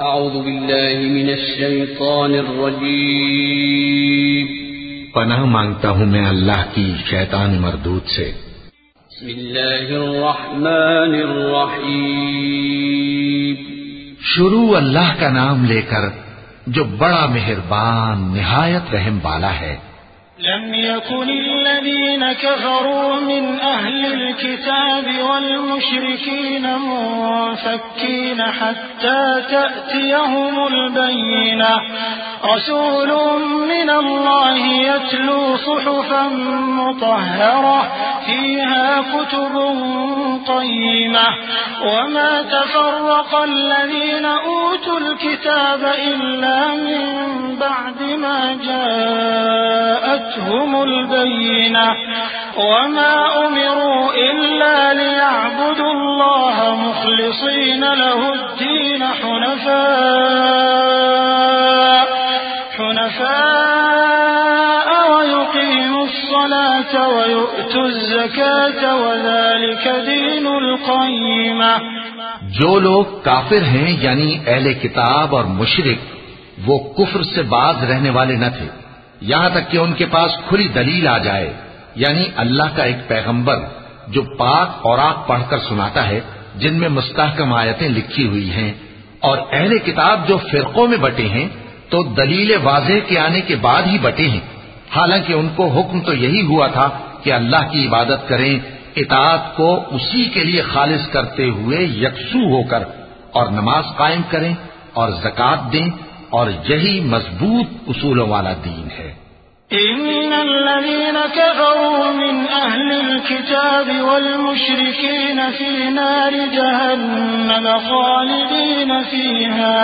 अऊज़ु बिल्लाहि मिनश शैतानिर रजीम। पनाह मांगता हूँ मैं अल्लाह की शैतान मरदूद से। बिस्मिल्लाहिर रहमानिर रहीम। शुरू अल्लाह का नाम लेकर जो बड़ा मेहरबान निहायत रहम वाला है। लम यकुनिल्लज़ीन कफ़रू मिन अहलिल किताबि वल मुशरिकीन मुनफ़क्कीन हत्ता तअतियहुमुल बय्यिनह रसूलुम मिनल्लाहि यत्लू सुहुफ़न मुतहहरह फ़ीहा कुतुबुन क़य्यिमह वमा तफ़र्रक़ल्लज़ीन ऊतुल किताब इल्ला मिन बअदि मा जाअतहुमुल बय्यिनह वमा उमिरू इल्ला लियअबुदुल्लाह मुख़लिसीन लहुद्दीन हुनफ़ाअ वयुक़ीमुस्सलाता वयु'तुज़्ज़काता वज़ालिक दीनुल क़य्यिमह। जो लोग काफिर हैं यानी अहले किताब और मुशरिक वो कुफ्र से बाज रहने वाले न थे यहां तक कि उनके पास खुली दलील आ जाए यानी अल्लाह का एक पैगंबर जो पाक और आग पढ़कर सुनाता है जिनमें मुस्तहकम आयतें लिखी हुई हैं और अहले किताब जो फिरकों में बटे हैं तो दलील वाज़ेह के आने के बाद ही बटे हैं। हालांकि उनको हुक्म तो यही हुआ था कि अल्लाह की इबादत करें, इताअत को उसी के लिए खालिस करते हुए यकसू होकर और नमाज कायम करें और ज़कात दें और यही मजबूत उसूलों वाला दीन है। इन्नल्लज़ीन कफ़रू मिन अहलिल किताबि वल मुशरिकीन फी नारि जहन्नम खालिदीन फीहा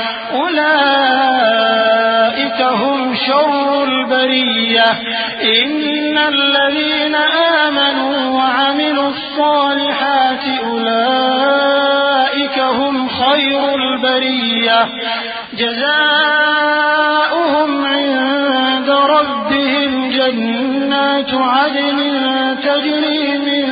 उलाइका हुम शर्रुल बरिय्यह इन्नल्लज़ीन आमनू व अमिलुस्सालिहाति उलाइका हुम खैरुल बरिय्यह जज़ाउहुम इंद रब्बिहिम जन्नातु अदनिन तजरी मिन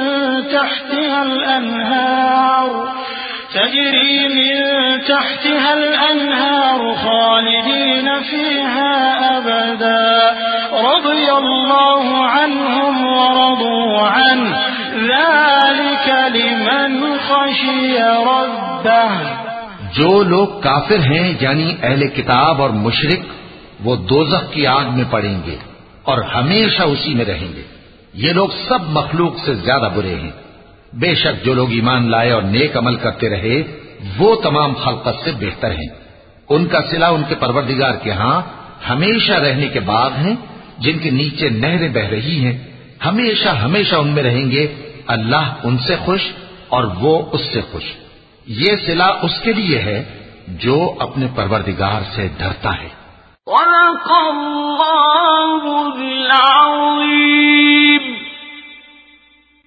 तहतिहा al-anhar खालिदीन फीहा अबदा रज़ियल्लाहु अन्हुम व रदू अन्हु ज़ालिका लिमन ख़शिय रब्बह। जो लोग काफिर हैं यानी अहले किताब और मुशरिक वो दोज़ख की आग में पड़ेंगे और हमेशा उसी में रहेंगे। ये लोग सब मखलूक से ज्यादा बुरे हैं। बेशक जो लोग ईमान लाए और नेक अमल करते रहे वो तमाम खल्क़त से बेहतर हैं। उनका सिला उनके परवरदिगार के यहाँ हमेशा रहने के बाग हैं जिनके नीचे नहरें बह रही हैं। हमेशा हमेशा उनमें रहेंगे। अल्लाह उनसे खुश और वो उससे खुश। ये सिला उसके लिए है जो अपने परवरदिगार से डरता है।